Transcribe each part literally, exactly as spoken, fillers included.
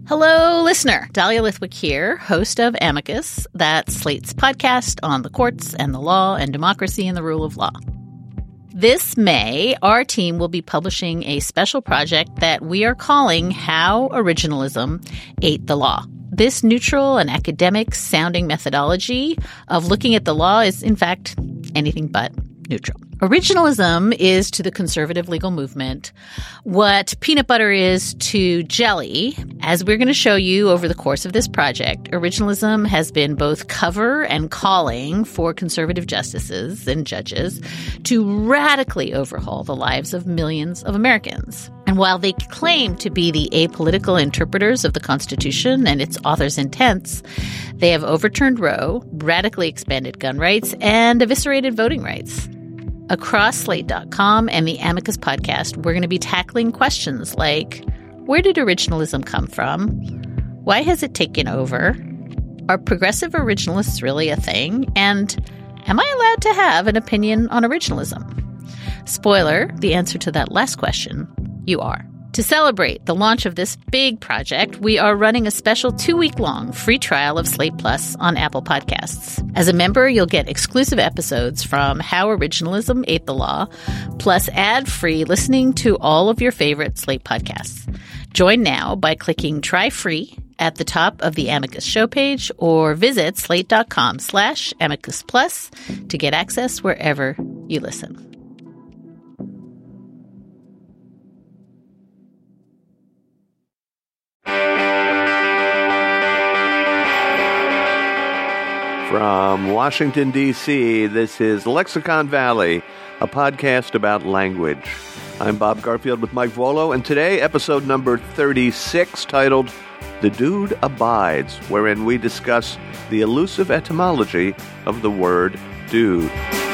Hello, listener. Dahlia Lithwick here, host of Amicus, that's Slate's podcast on the courts and the law and democracy and the rule of law. This May, our team will be publishing a special project that we are calling How Originalism Ate the Law. This neutral and academic-sounding methodology of looking at the law is, in fact, anything but neutral. Originalism is to the conservative legal movement what peanut butter is to jelly. As we're going to show you over the course of this project, originalism has been both cover and calling for conservative justices and judges to radically overhaul the lives of millions of Americans. And while they claim to be the apolitical interpreters of the Constitution and its author's intents, they have overturned Roe, radically expanded gun rights, and eviscerated voting rights. Across Slate dot com and the Amicus podcast, we're going to be tackling questions like, where did originalism come from? Why has it taken over? Are progressive originalists really a thing? And am I allowed to have an opinion on originalism? Spoiler, the answer to that last question, you are. To celebrate the launch of this big project, we are running a special two-week-long free trial of Slate Plus on Apple Podcasts. As a member, you'll get exclusive episodes from How Originalism Ate the Law, plus ad-free listening to all of your favorite Slate podcasts. Join now by clicking Try Free at the top of the Amicus show page or visit slate.com slash Amicus Plus to get access wherever you listen. From Washington, D C, this is Lexicon Valley, a podcast about language. I'm Bob Garfield with Mike Volo, and today, episode number thirty-six, titled The Dude Abides, wherein we discuss the elusive etymology of the word dude.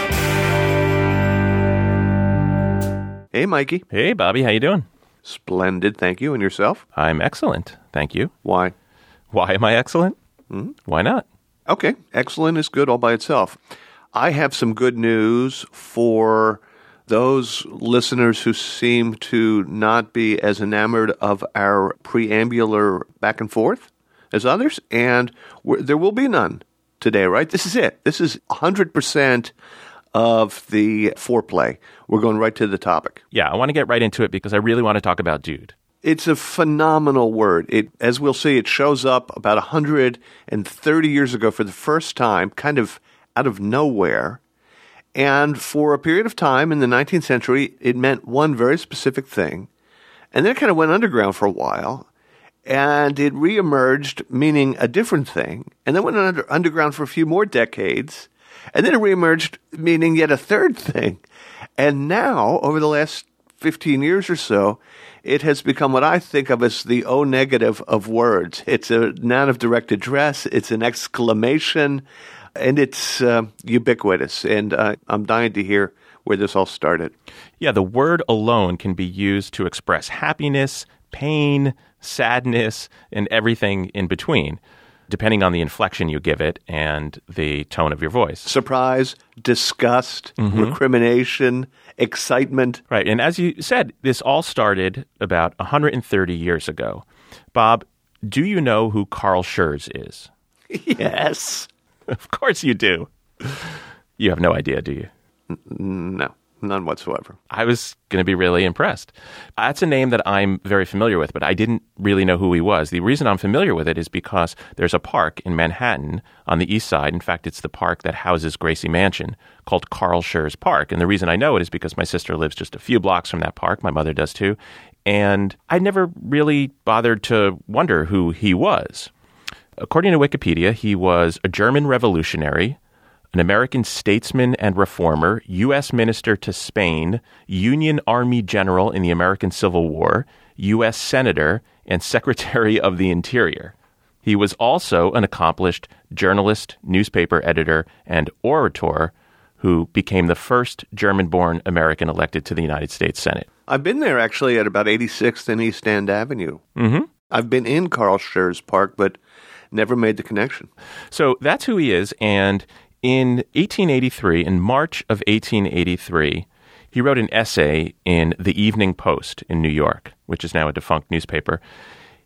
Hey, Mikey. Hey, Bobby. How you doing? Splendid, thank you. And yourself? I'm excellent, thank you. Why? Why am I excellent? Mm-hmm. Why not? Okay, excellent is good all by itself. I have some good news for those listeners who seem to not be as enamored of our preambular back and forth as others, and there will be none today, right? This is it. This is one hundred percent of the foreplay. We're going right to the topic. Yeah, I want to get right into it because I really want to talk about dude. It's a phenomenal word. It, as we'll see, it shows up about one hundred thirty years ago for the first time, kind of out of nowhere. And for a period of time in the nineteenth century, it meant one very specific thing. And then it kind of went underground for a while. And it reemerged meaning a different thing. And then went under, underground for a few more decades. And then it reemerged meaning yet a third thing. And now, over the last fifteen years or so, it has become what I think of as the O negative of words. It's a noun of direct address. It's an exclamation, and it's uh, ubiquitous. And uh, I'm dying to hear where this all started. Yeah, the word alone can be used to express happiness, pain, sadness, and everything in between, depending on the inflection you give it and the tone of your voice. Surprise, disgust, mm-hmm. recrimination, excitement. Right. And as you said, this all started about one hundred thirty years ago. Bob, do you know who Carl Schurz is? Yes. Of course you do. You have no idea, do you? N- no. None whatsoever. I was going to be really impressed. That's a name that I'm very familiar with, but I didn't really know who he was. The reason I'm familiar with it is because there's a park in Manhattan on the east side. In fact, it's the park that houses Gracie Mansion called Carl Schurz Park. And the reason I know it is because my sister lives just a few blocks from that park. My mother does too. And I never really bothered to wonder who he was. According to Wikipedia, he was a German revolutionary, an American statesman and reformer, U S minister to Spain, Union Army general in the American Civil War, U S senator, and Secretary of the Interior. He was also an accomplished journalist, newspaper editor, and orator who became the first German-born American elected to the United States Senate. I've been there, actually, at about eighty-sixth and East End Avenue. Mm-hmm. I've been in Carl Schurz Park, but never made the connection. So that's who he is, and in eighteen eighty-three, in March of eighteen eighty-three, he wrote an essay in the Evening Post in New York, which is now a defunct newspaper.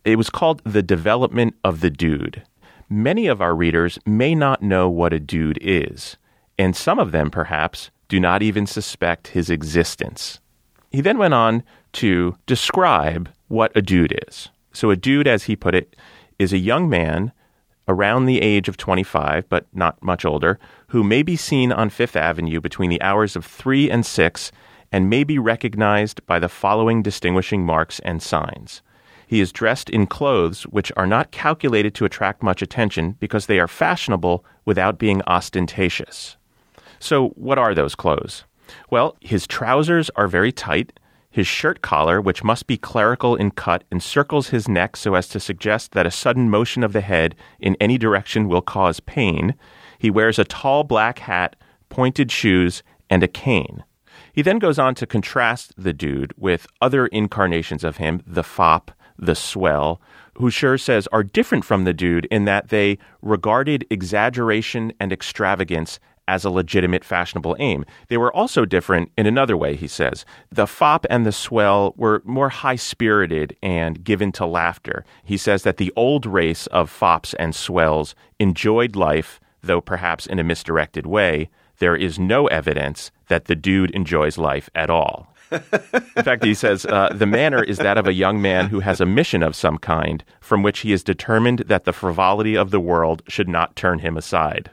It was called The Development of the Dude. Many of our readers may not know what a dude is, and some of them, perhaps, do not even suspect his existence. He then went on to describe what a dude is. So a dude, as he put it, is a young man around the age of twenty-five, but not much older, who may be seen on Fifth Avenue between the hours of three and six and may be recognized by the following distinguishing marks and signs. He is dressed in clothes which are not calculated to attract much attention because they are fashionable without being ostentatious. So what are those clothes? Well, his trousers are very tight. His shirt collar, which must be clerical in cut, encircles his neck so as to suggest that a sudden motion of the head in any direction will cause pain. He wears a tall black hat, pointed shoes, and a cane. He then goes on to contrast the dude with other incarnations of him, the fop, the swell, who Schur says are different from the dude in that they regarded exaggeration and extravagance as a legitimate fashionable aim. They were also different in another way, he says. The fop and the swell were more high-spirited and given to laughter. He says that the old race of fops and swells enjoyed life, though perhaps in a misdirected way. There is no evidence that the dude enjoys life at all. In fact, he says, uh, the manner is that of a young man who has a mission of some kind, from which he is determined that the frivolity of the world should not turn him aside.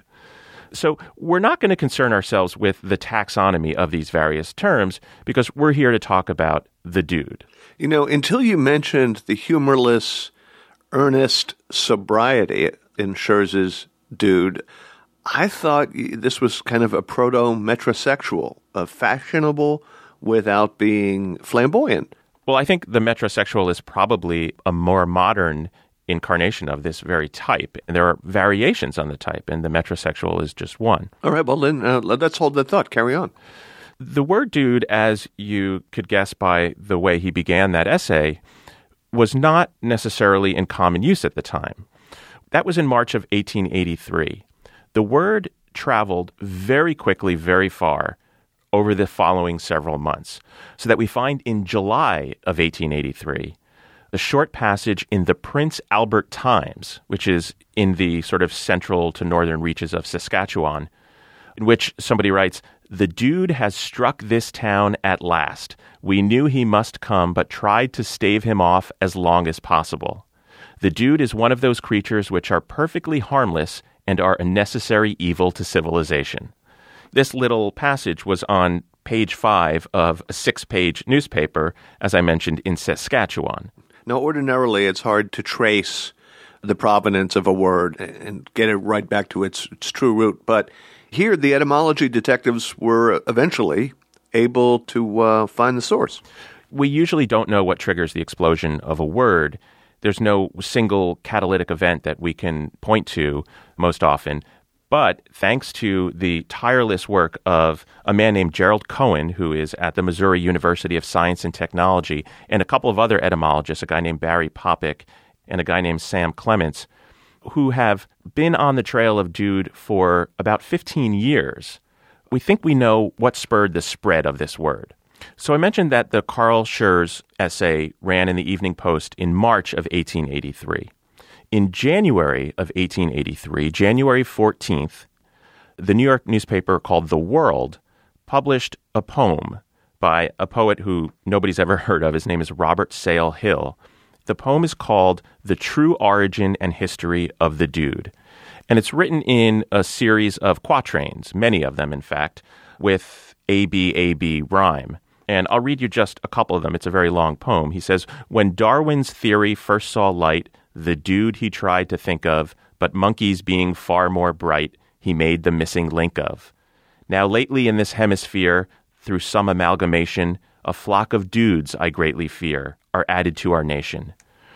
So we're not going to concern ourselves with the taxonomy of these various terms because we're here to talk about the dude. You know, until you mentioned the humorless, earnest sobriety in Schur's dude, I thought this was kind of a proto-metrosexual, a fashionable without being flamboyant. Well, I think the metrosexual is probably a more modern incarnation of this very type. And there are variations on the type, and the metrosexual is just one. All right, well, then uh, let's hold that thought. Carry on. The word dude, as you could guess by the way he began that essay, was not necessarily in common use at the time. That was in March of eighteen eighty-three. The word traveled very quickly, very far over the following several months, so that we find in July of eighteen eighty-three a short passage in the Prince Albert Times, which is in the sort of central to northern reaches of Saskatchewan, in which somebody writes, "The dude has struck this town at last. We knew he must come, but tried to stave him off as long as possible. The dude is one of those creatures which are perfectly harmless and are a necessary evil to civilization." This little passage was on page five of a six-page newspaper, as I mentioned, in Saskatchewan. Now, ordinarily, it's hard to trace the provenance of a word and get it right back to its, its true root. But here, the etymology detectives were eventually able to uh, find the source. We usually don't know what triggers the explosion of a word. There's no single catalytic event that we can point to most often. But thanks to the tireless work of a man named Gerald Cohen, who is at the Missouri University of Science and Technology, and a couple of other etymologists, a guy named Barry Popick and a guy named Sam Clements, who have been on the trail of dude for about fifteen years, we think we know what spurred the spread of this word. So I mentioned that the Carl Schurz essay ran in the Evening Post in March of eighteen eighty-three. In January of eighteen eighty-three, January fourteenth, the New York newspaper called The World published a poem by a poet who nobody's ever heard of. His name is Robert Sale Hill. The poem is called The True Origin and History of the Dude. And it's written in a series of quatrains, many of them, in fact, with A B A B rhyme. And I'll read you just a couple of them. It's a very long poem. He says, "When Darwin's theory first saw light, the dude he tried to think of, but monkeys being far more bright, he made the missing link of. Now lately in this hemisphere, through some amalgamation, a flock of dudes, I greatly fear, are added to our nation."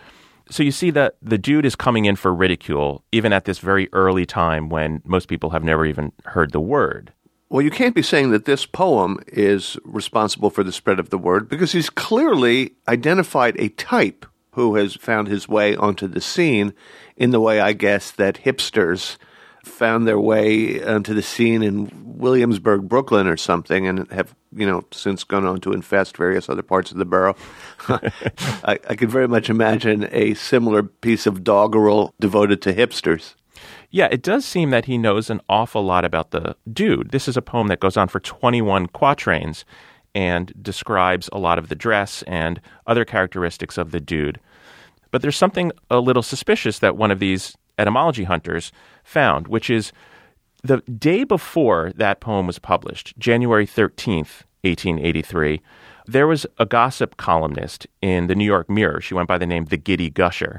So you see that the dude is coming in for ridicule, even at this very early time when most people have never even heard the word. Well, you can't be saying that this poem is responsible for the spread of the word because he's clearly identified a type who has found his way onto the scene in the way, I guess, that hipsters found their way onto the scene in Williamsburg, Brooklyn or something and have you know, since gone on to infest various other parts of the borough. I, I could very much imagine a similar piece of doggerel devoted to hipsters. Yeah, it does seem that he knows an awful lot about the dude. This is a poem that goes on for twenty-one quatrains and describes a lot of the dress and other characteristics of the dude. But there's something a little suspicious that one of these etymology hunters found, which is the day before that poem was published, January thirteenth, eighteen eighty-three, there was a gossip columnist in the New York Mirror. She went by the name The Giddy Gusher,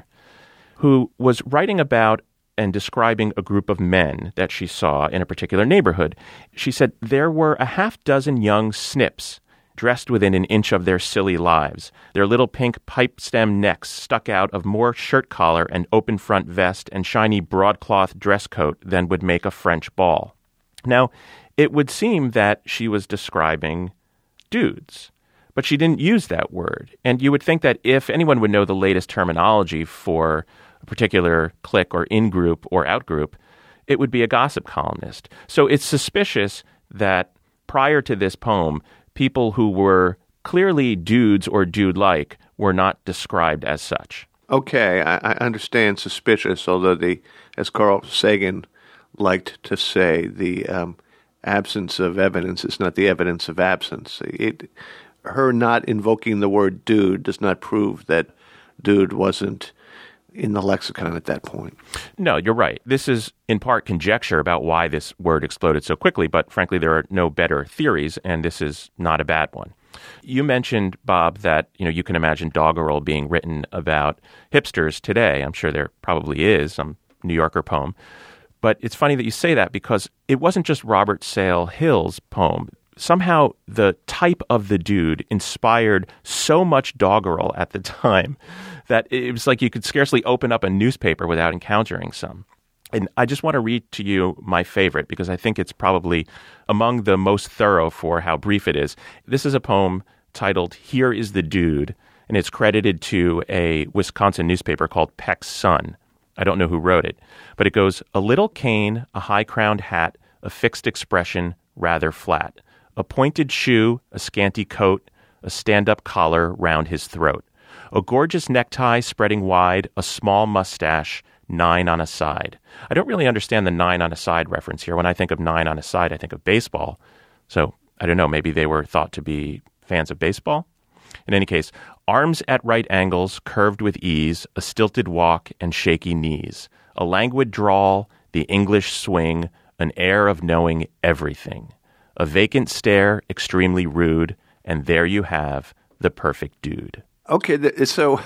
who was writing about and describing a group of men that she saw in a particular neighborhood. She said there were a half dozen young snips dressed within an inch of their silly lives. Their little pink pipe-stem necks stuck out of more shirt collar and open front vest and shiny broadcloth dress coat than would make a French ball. Now, it would seem that she was describing dudes, but she didn't use that word. And you would think that if anyone would know the latest terminology for a particular clique or in-group or out-group, it would be a gossip columnist. So it's suspicious that prior to this poem, people who were clearly dudes or dude-like were not described as such. Okay, I, I understand suspicious, although the, as Carl Sagan liked to say, the um, absence of evidence is not the evidence of absence. It, her not invoking the word dude does not prove that dude wasn't in the lexicon at that point. No, you're right. This is in part conjecture about why this word exploded so quickly, but frankly, there are no better theories, and this is not a bad one. You mentioned, Bob, that you know you can imagine doggerel being written about hipsters today. I'm sure there probably is some New Yorker poem. But it's funny that you say that because it wasn't just Robert Sale Hill's poem. Somehow the type of the dude inspired so much doggerel at the time that it was like you could scarcely open up a newspaper without encountering some. And I just want to read to you my favorite because I think it's probably among the most thorough for how brief it is. This is a poem titled Here is the Dude, and it's credited to a Wisconsin newspaper called Peck's Sun. I don't know who wrote it, but it goes, a little cane, a high-crowned hat, a fixed expression, rather flat, a pointed shoe, a scanty coat, a stand-up collar round his throat, a gorgeous necktie spreading wide, a small mustache, nine on a side. I don't really understand the nine on a side reference here. When I think of nine on a side, I think of baseball. So, I don't know, maybe they were thought to be fans of baseball? In any case, arms at right angles, curved with ease, a stilted walk and shaky knees, a languid drawl, the English swing, an air of knowing everything, a vacant stare, extremely rude, and there you have the perfect dude. Okay, so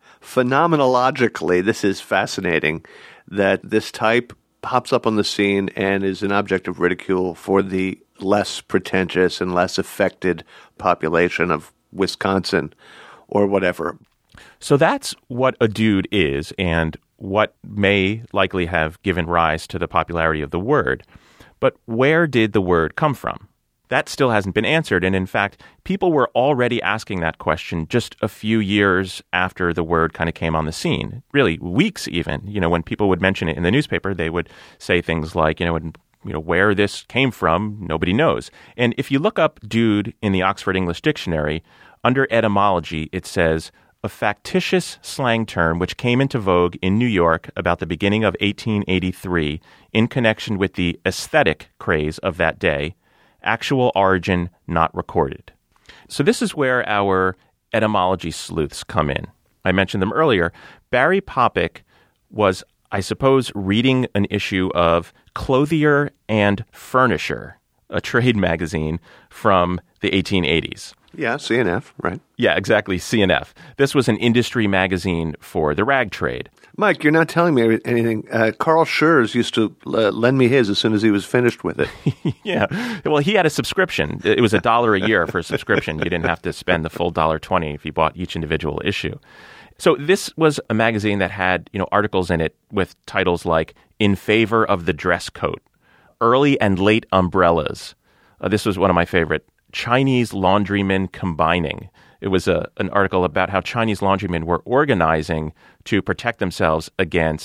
phenomenologically, this is fascinating that this type pops up on the scene and is an object of ridicule for the less pretentious and less affected population of Wisconsin or whatever. So that's what a dude is and what may likely have given rise to the popularity of the word. But where did the word come from? That still hasn't been answered, and in fact, people were already asking that question just a few years after the word kind of came on the scene. Really, weeks even. You know, when people would mention it in the newspaper, they would say things like, you know, and, you know, where this came from, nobody knows. And if you look up dude in the Oxford English Dictionary, under etymology, it says, a factitious slang term which came into vogue in New York about the beginning of eighteen eighty-three in connection with the aesthetic craze of that day, actual origin not recorded. So this is where our etymology sleuths come in. I mentioned them earlier. Barry Popick was, I suppose, reading an issue of Clothier and Furnisher, a trade magazine from the eighteen eighties. Yeah, C N F, right. Yeah, exactly, C N F. This was an industry magazine for the rag trade. Mike, you're not telling me anything. Uh, Carl Schurz used to uh, lend me his as soon as he was finished with it. Yeah. Well, he had a subscription. It was a dollar a year for a subscription. You didn't have to spend the full one dollar twenty if you bought each individual issue. So this was a magazine that had, you know, articles in it with titles like In Favor of the Dress Coat, Early and Late Umbrellas. Uh, this was one of my favorite. Chinese laundrymen combining. It was a, an article about how Chinese laundrymen were organizing to protect themselves against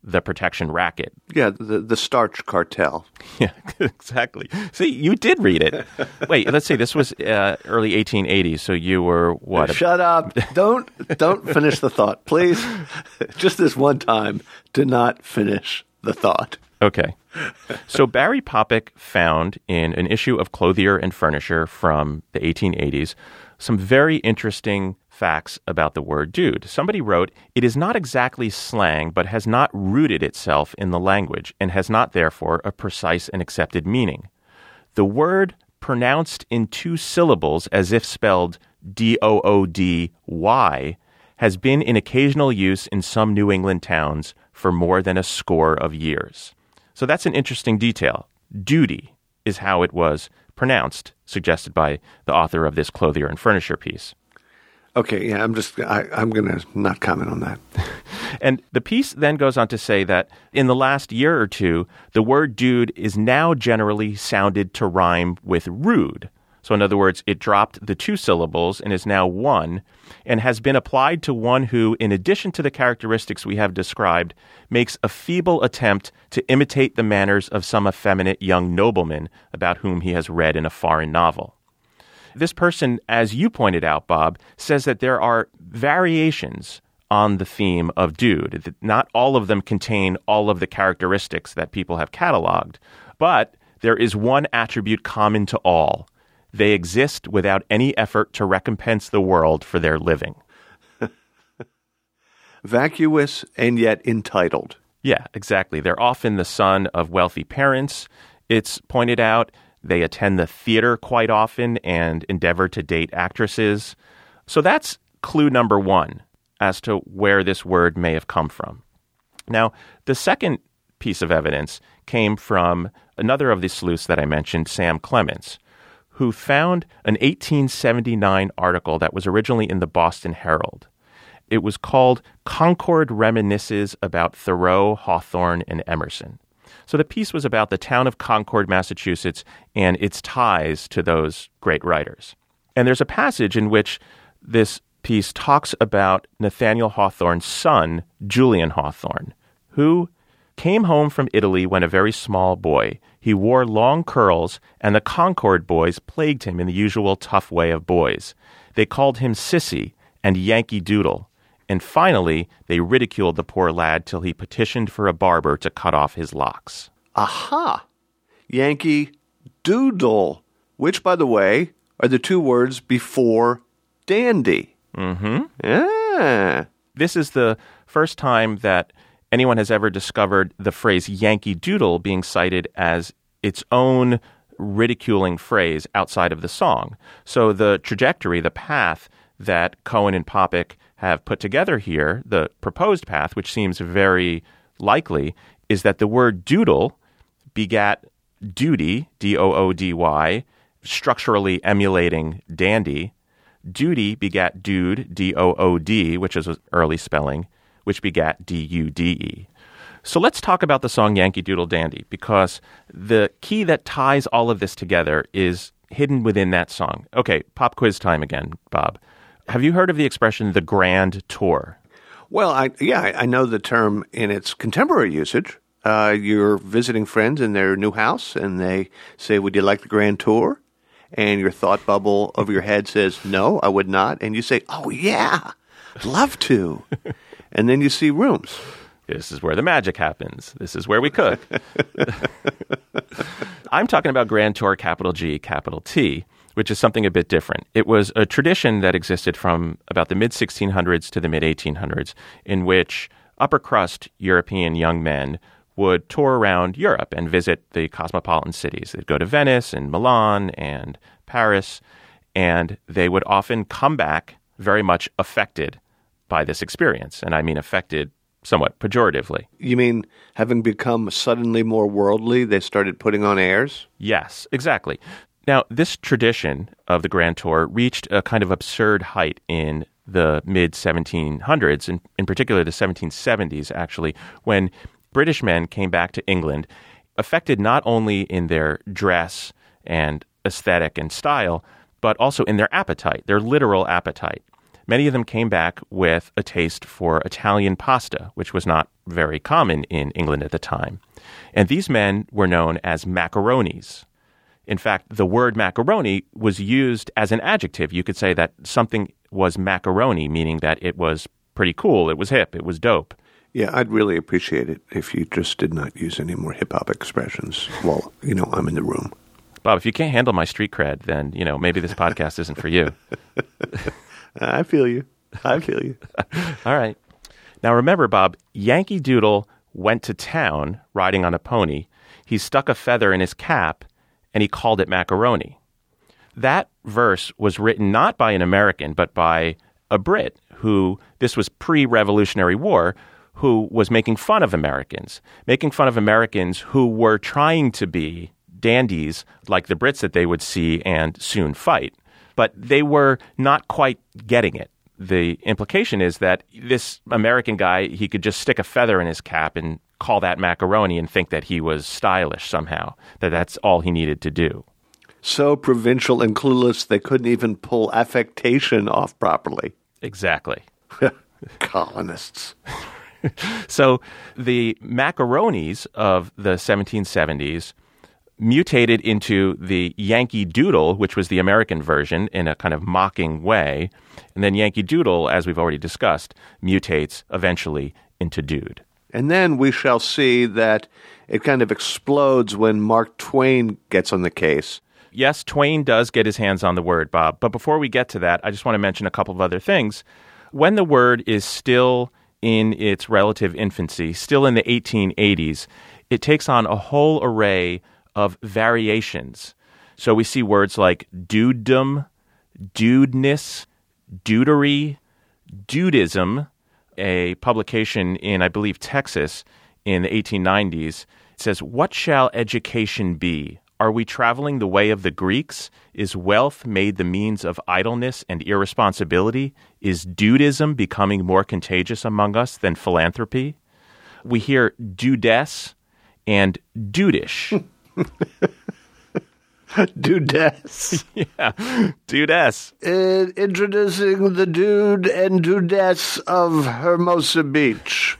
the protection racket. Yeah, the, the starch cartel. Yeah, exactly. See, you did read it. Wait, let's see. This was uh, early eighteen eighties, so you were what? Shut up. Don't don't finish the thought, please. Just this one time, do not finish the thought. Okay. So Barry Poppick found in an issue of Clothier and Furnisher from the eighteen eighties some very interesting facts about the word dude. Somebody wrote, "It is not exactly slang, but has not rooted itself in the language and has not, therefore, a precise and accepted meaning. The word pronounced in two syllables as if spelled D O O D Y has been in occasional use in some New England towns for more than a score of years." So that's an interesting detail. Duty is how it was pronounced, suggested by the author of this Clothier and Furnisher piece. Okay, yeah, I'm just, I, I'm going to not comment on that. And the piece then goes on to say that in the last year or two, the word dude is now generally sounded to rhyme with rude. So in other words, it dropped the two syllables and is now one, and has been applied to one who, in addition to the characteristics we have described, makes a feeble attempt to imitate the manners of some effeminate young nobleman about whom he has read in a foreign novel. This person, as you pointed out, Bob, says that there are variations on the theme of dude. That not all of them contain all of the characteristics that people have cataloged, but there is one attribute common to all. They exist without any effort to recompense the world for their living. Vacuous and yet entitled. Yeah, exactly. They're often the son of wealthy parents. It's pointed out they attend the theater quite often and endeavor to date actresses. So that's clue number one as to where this word may have come from. Now, the second piece of evidence came from another of the sleuths that I mentioned, Sam Clements, who found an eighteen seventy-nine article that was originally in the Boston Herald. It was called Concord Reminisces About Thoreau, Hawthorne, and Emerson. So the piece was about the town of Concord, Massachusetts, and its ties to those great writers. And there's a passage in which this piece talks about Nathaniel Hawthorne's son, Julian Hawthorne, who came home from Italy when a very small boy. He wore long curls, and the Concord boys plagued him in the usual tough way of boys. They called him Sissy and Yankee Doodle, and finally they ridiculed the poor lad till he petitioned for a barber to cut off his locks. Aha! Yankee Doodle, which, by the way, are the two words before dandy. Mm-hmm. Yeah. This is the first time that anyone has ever discovered the phrase Yankee Doodle being cited as its own ridiculing phrase outside of the song. So the trajectory, the path that Cohen and Poppick have put together here, the proposed path, which seems very likely, is that the word doodle begat duty, D O O D Y, structurally emulating dandy. Duty begat dude, D O O D, which is early spelling, which begat D U D E. So let's talk about the song Yankee Doodle Dandy, because the key that ties all of this together is hidden within that song. Okay, pop quiz time again, Bob. Have you heard of the expression the grand tour? Well, I, yeah, I I know the term in its contemporary usage. Uh, you're visiting friends in their new house, and they say, "Would you like the grand tour?" And your thought bubble over your head says, "No, I would not." And you say, "Oh, yeah, I'd love to." And then you see rooms. This is where the magic happens. This is where we cook. I'm talking about Grand Tour, capital G, capital T, which is something a bit different. It was a tradition that existed from about the mid sixteen hundreds to the mid eighteen hundreds, in which upper crust European young men would tour around Europe and visit the cosmopolitan cities. They'd go to Venice and Milan and Paris, and they would often come back very much affected by this experience. And I mean affected somewhat pejoratively. You mean having become suddenly more worldly, they started putting on airs? Yes, exactly. Now, this tradition of the Grand Tour reached a kind of absurd height in the mid seventeen hundreds, in, in particular the seventeen seventies, actually, when British men came back to England, affected not only in their dress and aesthetic and style, but also in their appetite, their literal appetite. many of them came back with a taste for Italian pasta, which was not very common in England at the time. And these men were known as macaronis. In fact, the word macaroni was used as an adjective. You could say that something was macaroni, meaning that it was pretty cool, it was hip, it was dope. Yeah, I'd really appreciate it if you just did not use any more hip-hop expressions while, you know, I'm in the room. Bob, if you can't handle my street cred, then, you know, maybe this podcast isn't for you. I feel you. I feel you. All right. Now, remember, Bob, Yankee Doodle went to town riding on a pony. He stuck a feather in his cap, and he called it macaroni. That verse was written not by an American, but by a Brit who, this was pre-Revolutionary War, who was making fun of Americans, making fun of Americans who were trying to be dandies like the Brits that they would see and soon fight. But they were not quite getting it. The implication is that this American guy, he could just stick a feather in his cap and call that macaroni and think that he was stylish somehow, that that's all he needed to do. So provincial and clueless, they couldn't even pull affectation off properly. Exactly. Colonists. So the macaronis of the seventeen seventies mutated into the Yankee Doodle, which was the American version, in a kind of mocking way. And then Yankee Doodle, as we've already discussed, mutates eventually into Dude. And then we shall see that it kind of explodes when Mark Twain gets on the case. Yes, Twain does get his hands on the word, Bob. But before we get to that, I just want to mention a couple of other things. When the word is still in its relative infancy, still in the eighteen eighties, it takes on a whole array of variations. So we see words like dudedom, dudeness, dudery, dudism, a publication in, I believe, Texas in the eighteen nineties. It says, "What shall education be? Are we traveling the way of the Greeks? Is wealth made the means of idleness and irresponsibility? Is dudism becoming more contagious among us than philanthropy?" We hear dudess and dudish. Dudess. Yeah, dudess. Uh, introducing the dude and dudess of Hermosa Beach.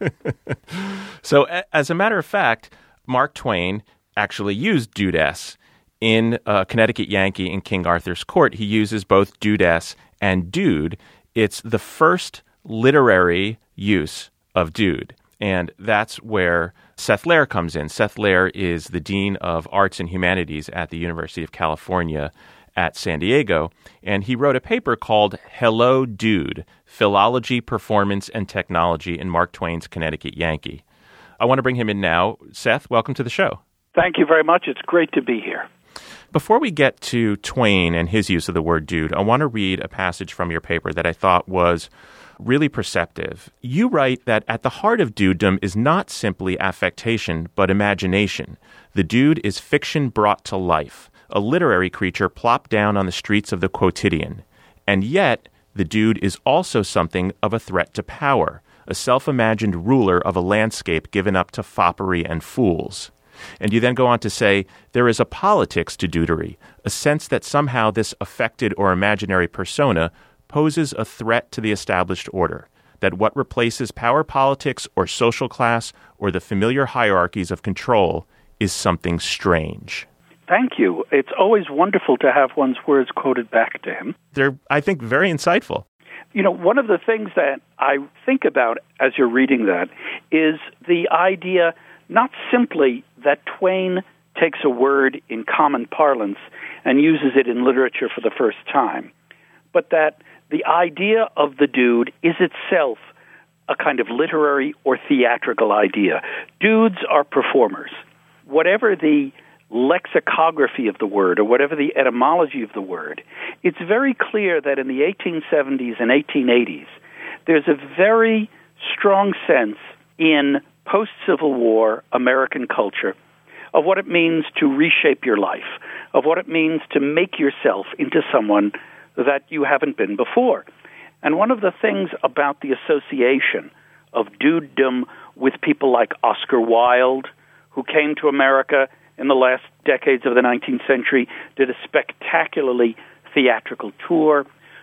So, a- as a matter of fact, Mark Twain actually used dudess in uh, Connecticut Yankee in King Arthur's Court. He uses both dudess and dude. It's the first literary use of dude. And that's where Seth Lair comes in. Seth Lair is the Dean of Arts and Humanities at the University of California at San Diego. And he wrote a paper called Hello, Dude, Philology, Performance, and Technology in Mark Twain's Connecticut Yankee. I want to bring him in now. Seth, welcome to the show. Thank you very much. It's great to be here. Before we get to Twain and his use of the word dude, I want to read a passage from your paper that I thought was really perceptive. You write that at the heart of dudedom is not simply affectation, but imagination. The dude is fiction brought to life, a literary creature plopped down on the streets of the quotidian. And yet, the dude is also something of a threat to power, a self-imagined ruler of a landscape given up to foppery and fools. And you then go on to say, there is a politics to dudery, a sense that somehow this affected or imaginary persona poses a threat to the established order, that what replaces power politics or social class or the familiar hierarchies of control is something strange. Thank you. It's always wonderful to have one's words quoted back to him. They're, I think, very insightful. You know, one of the things that I think about as you're reading that is the idea not simply that Twain takes a word in common parlance and uses it in literature for the first time, but that the idea of the dude is itself a kind of literary or theatrical idea. Dudes are performers. Whatever the lexicography of the word or whatever the etymology of the word, it's very clear that in the eighteen seventies and eighteen eighties, there's a very strong sense in post-Civil War American culture of what it means to reshape your life, of what it means to make yourself into someone that you haven't been before. And one of the things about the association of dudedom with people like Oscar Wilde, who came to America in the last decades of the nineteenth century, did a spectacularly theatrical tour,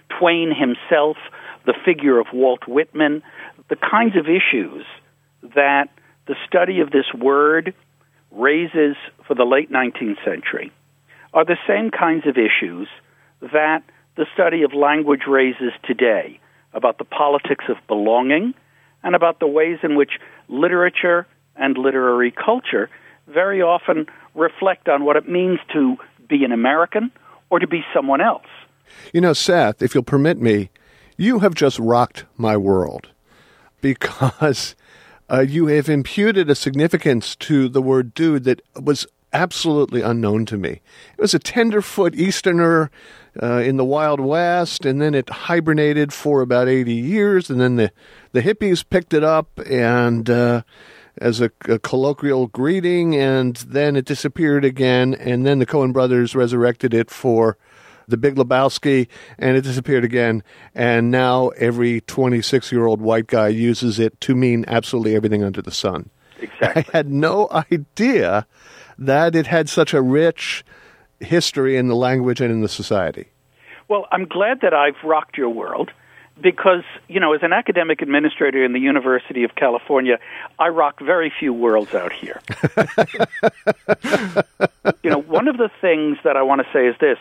Twain himself, the figure of Walt Whitman, the kinds of issues that the study of this word raises for the late nineteenth century are the same kinds of issues that the study of language raises today, about the politics of belonging and about the ways in which literature and literary culture very often reflect on what it means to be an American or to be someone else. You know, Seth, if you'll permit me, you have just rocked my world because uh, you have imputed a significance to the word dude that was absolutely unknown to me. It was a tenderfoot Easterner uh, in the Wild West, and then it hibernated for about eighty years, and then the, the hippies picked it up and uh, as a, a colloquial greeting, and then it disappeared again, and then the Coen brothers resurrected it for The Big Lebowski, and it disappeared again, and now every twenty-six-year-old white guy uses it to mean absolutely everything under the sun. Exactly. I had no idea that it had such a rich history in the language and in the society. Well, I'm glad that I've rocked your world because, you know, as an academic administrator in the University of California, I rock very few worlds out here. You know, one of the things that I want to say is this.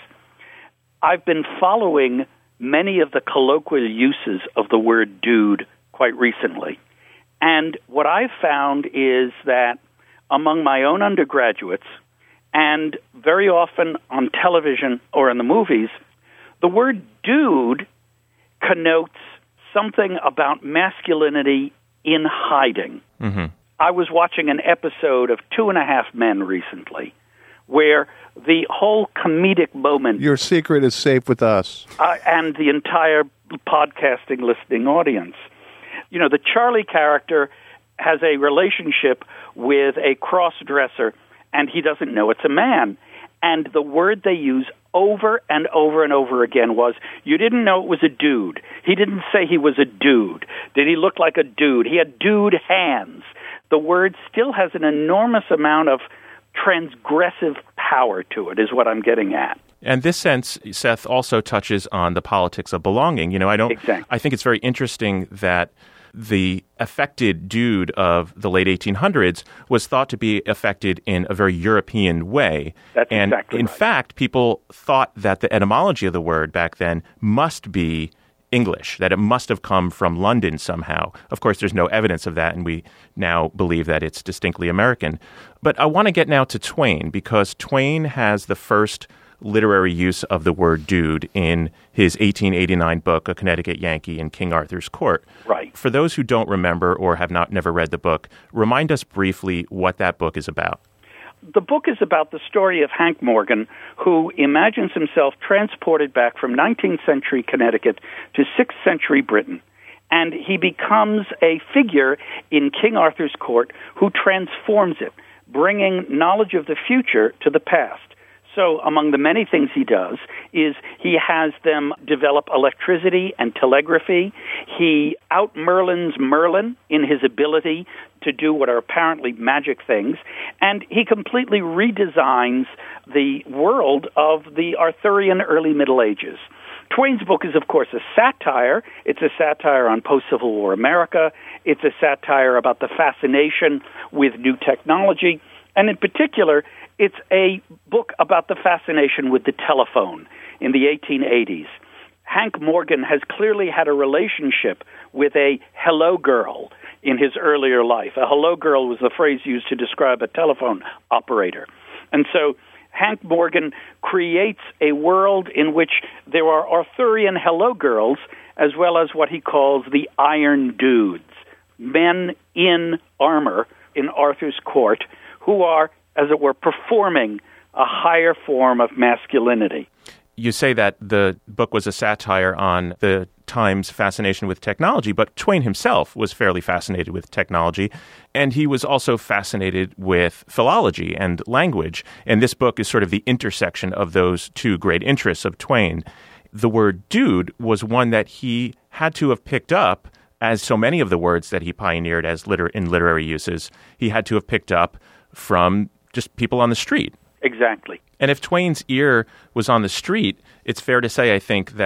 I've been following many of the colloquial uses of the word dude quite recently. And what I've found is that among my own undergraduates, and very often on television or in the movies, the word dude connotes something about masculinity in hiding. Mm-hmm. I was watching an episode of Two and a Half Men recently, where the whole comedic moment... Your secret is safe with us. Uh, and the entire podcasting listening audience. You know, the Charlie character has a relationship with a cross-dresser, and he doesn't know it's a man. And the word they use over and over and over again was, you didn't know it was a dude. He didn't say he was a dude. Did he look like a dude? He had dude hands. The word still has an enormous amount of transgressive power to it, is what I'm getting at. And this sense, Seth, also touches on the politics of belonging. You know, I don't. Exactly. I think it's very interesting that the affected dude of the late eighteen hundreds was thought to be affected in a very European way. That's and exactly in right. fact, people thought that the etymology of the word back then must be English, that it must have come from London somehow. Of course, there's no evidence of that, and we now believe that it's distinctly American. But I want to get now to Twain, because Twain has the first literary use of the word dude in his eighteen eighty-nine book, A Connecticut Yankee in King Arthur's Court. Right. For those who don't remember or have not never read the book, remind us briefly what that book is about. The book is about the story of Hank Morgan, who imagines himself transported back from nineteenth century Connecticut to sixth century Britain. And he becomes a figure in King Arthur's court who transforms it, bringing knowledge of the future to the past. So among the many things he does is he has them develop electricity and telegraphy. He out-Merlins Merlin in his ability to do what are apparently magic things. And he completely redesigns the world of the Arthurian early Middle Ages. Twain's book is, of course, a satire. It's a satire on post-Civil War America. It's a satire about the fascination with new technology. And in particular, it's a book about the fascination with the telephone in the eighteen eighties. Hank Morgan has clearly had a relationship with a hello girl in his earlier life. A hello girl was the phrase used to describe a telephone operator. And so Hank Morgan creates a world in which there are Arthurian hello girls as well as what he calls the Iron Dudes, men in armor in Arthur's court who are, as it were, performing a higher form of masculinity. You say that the book was a satire on the time's fascination with technology, but Twain himself was fairly fascinated with technology, and he was also fascinated with philology and language. And this book is sort of the intersection of those two great interests of Twain. The word dude was one that he had to have picked up, as so many of the words that he pioneered as liter- in literary uses, he had to have picked up from just people on the street. Exactly. And if Twain's ear was on the street, it's fair to say, I think, that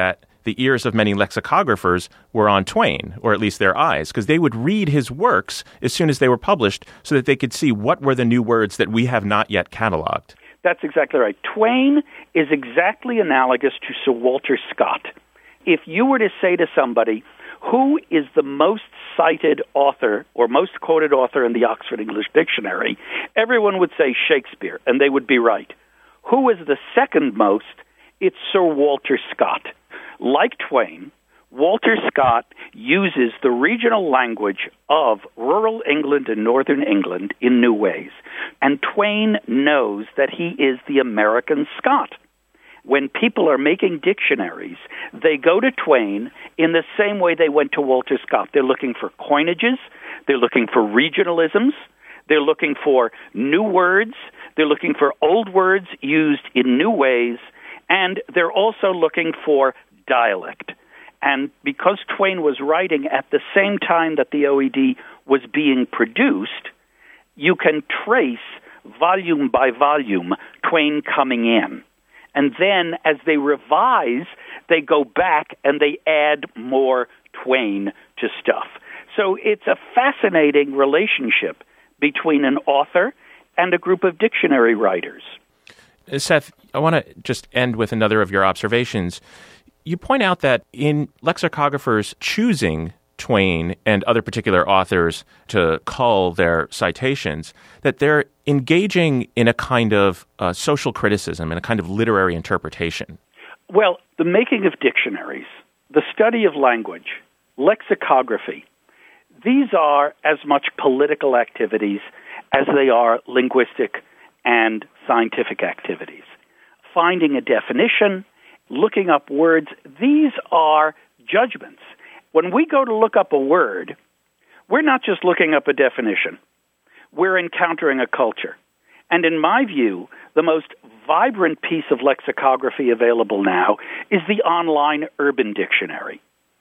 the ears of many lexicographers were on Twain, or at least their eyes, because they would read his works as soon as they were published so that they could see what were the new words that we have not yet cataloged. That's exactly right. Twain is exactly analogous to Sir Walter Scott. If you were to say to somebody, who is the most cited author or most quoted author in the Oxford English Dictionary, everyone would say Shakespeare, and they would be right. Who is the second most? It's Sir Walter Scott. Like Twain, Walter Scott uses the regional language of rural England and northern England in new ways. And Twain knows that he is the American Scott. When people are making dictionaries, they go to Twain in the same way they went to Walter Scott. They're looking for coinages. They're looking for regionalisms. They're looking for new words. They're looking for old words used in new ways. And they're also looking for dialect. And because Twain was writing at the same time that the O E D was being produced, you can trace volume by volume Twain coming in. And then as they revise, they go back and they add more Twain to stuff. So it's a fascinating relationship between an author and a group of dictionary writers. Seth, I want to just end with another of your observations. You point out that in lexicographers choosing Twain and other particular authors to cull their citations, that they're engaging in a kind of uh, social criticism and a kind of literary interpretation. Well, the making of dictionaries, the study of language, lexicography, these are as much political activities as they are linguistic and scientific activities. Finding a definition, looking up words, these are judgments. When we go to look up a word, we're not just looking up a definition. We're encountering a culture. And in my view, the most vibrant piece of lexicography available now is the online Urban Dictionary.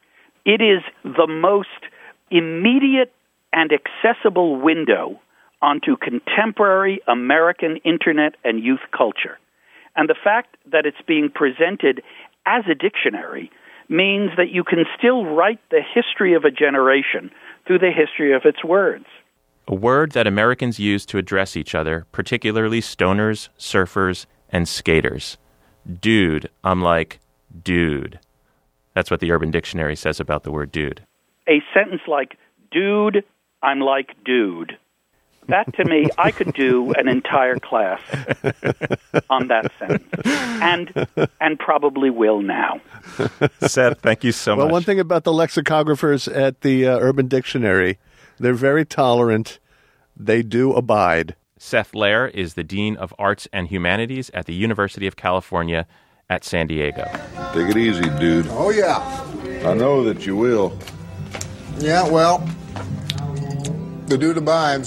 It is the most immediate and accessible window onto contemporary American internet and youth culture. And the fact that it's being presented as a dictionary means that you can still write the history of a generation through the history of its words. A word that Americans use to address each other, particularly stoners, surfers, and skaters. Dude, I'm like, dude. That's what the Urban Dictionary says about the word dude. A sentence like, dude, I'm like dude. That, to me, I could do an entire class on that sentence, and and probably will now. Seth, thank you so well, much. Well, one thing about the lexicographers at the uh, Urban Dictionary, they're very tolerant. They do abide. Seth Lair is the Dean of Arts and Humanities at the University of California at San Diego. Take it easy, dude. Oh, yeah. I know that you will. Yeah, well, the dude abides.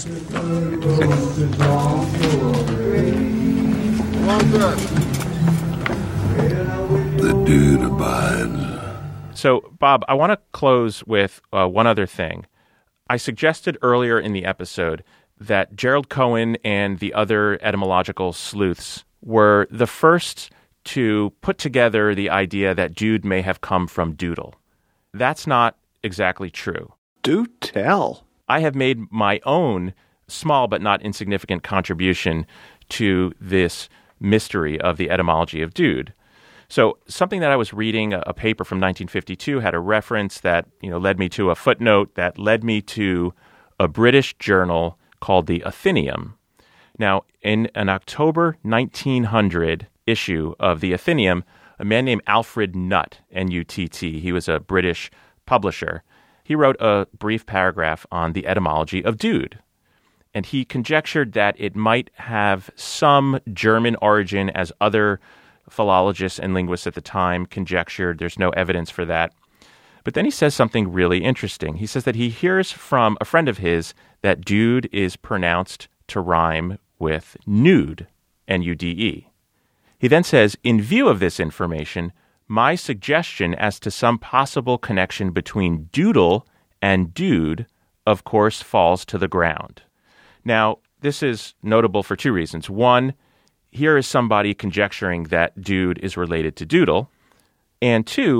The dude abides. So, Bob, I want to close with uh, one other thing. I suggested earlier in the episode that Gerald Cohen and the other etymological sleuths were the first to put together the idea that dude may have come from doodle. That's not exactly true. Do tell. I have made my own small but not insignificant contribution to this mystery of the etymology of dude. So something that I was reading, a, a paper from nineteen fifty-two, had a reference that, you know, led me to a footnote that led me to a British journal called the Athenaeum. Now, in an October nineteen hundred issue of the Athenaeum, a man named Alfred Nutt, N U T T, he was a British publisher, he wrote a brief paragraph on the etymology of dude. And he conjectured that it might have some German origin, as other philologists and linguists at the time conjectured. There's no evidence for that. But then he says something really interesting. He says that he hears from a friend of his that dude is pronounced to rhyme with nude, N U D E. He then says, in view of this information, my suggestion as to some possible connection between doodle and dude, of course, falls to the ground. Now, this is notable for two reasons. One, here is somebody conjecturing that dude is related to doodle. And two,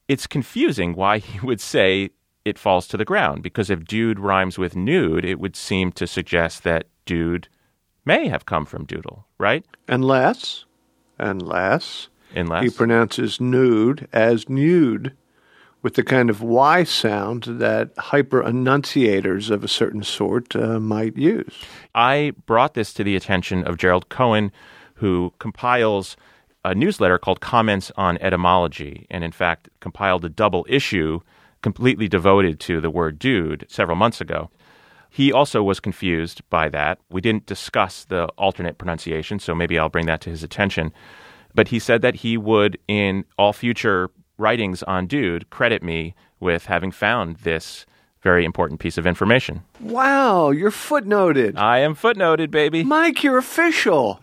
it's confusing why he would say it falls to the ground, because if dude rhymes with nude, it would seem to suggest that dude may have come from doodle, right? Unless, unless, Unless he pronounces nude as nude, with the kind of Y sound that hyper-enunciators of a certain sort uh, might use. I brought this to the attention of Gerald Cohen, who compiles a newsletter called Comments on Etymology, and in fact compiled a double issue completely devoted to the word dude several months ago. He also was confused by that. We didn't discuss the alternate pronunciation, so maybe I'll bring that to his attention. But he said that he would, in all future writings on dude, credit me with having found this very important piece of information. Wow, you're footnoted. I am footnoted, baby. Mike, you're official.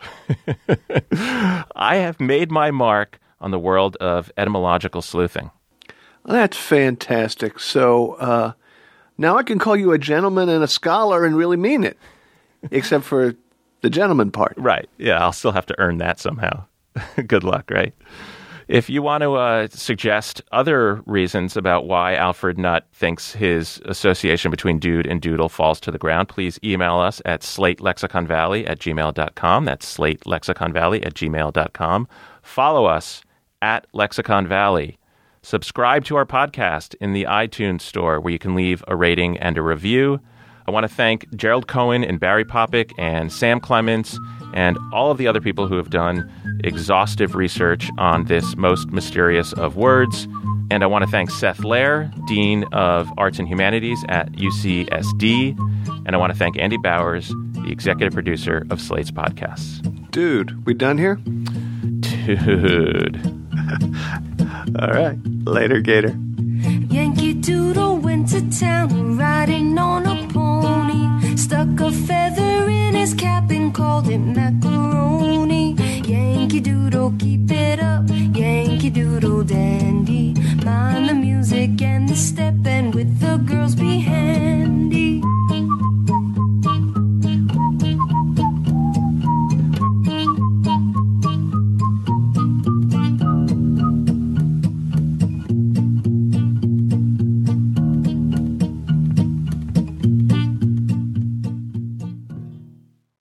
I have made my mark on the world of etymological sleuthing. Well, that's fantastic. So uh, now I can call you a gentleman and a scholar and really mean it, except for the gentleman part. Right. Yeah, I'll still have to earn that somehow. Good luck, right? If you want to uh, suggest other reasons about why Alfred Nutt thinks his association between dude and doodle falls to the ground, please email us at slatelexiconvalley at gmail dot com. That's slatelexiconvalley at gmail dot com. Follow us at Lexicon Valley. Subscribe to our podcast in the iTunes store, where you can leave a rating and a review. I want to thank Gerald Cohen and Barry Popick and Sam Clements and all of the other people who have done exhaustive research on this most mysterious of words. And I want to thank Seth Lair, Dean of Arts and Humanities at U C S D. And I want to thank Andy Bowers, the executive producer of Slate's podcasts. Dude, we done here? Dude. All right. Later, Gator. Yankee Doodle went to town riding on a pony, stuck a feather in his cap and called it macaroni. Yankee Doodle, keep it up, Yankee Doodle dandy. Mind the music and the step, and with the girls behind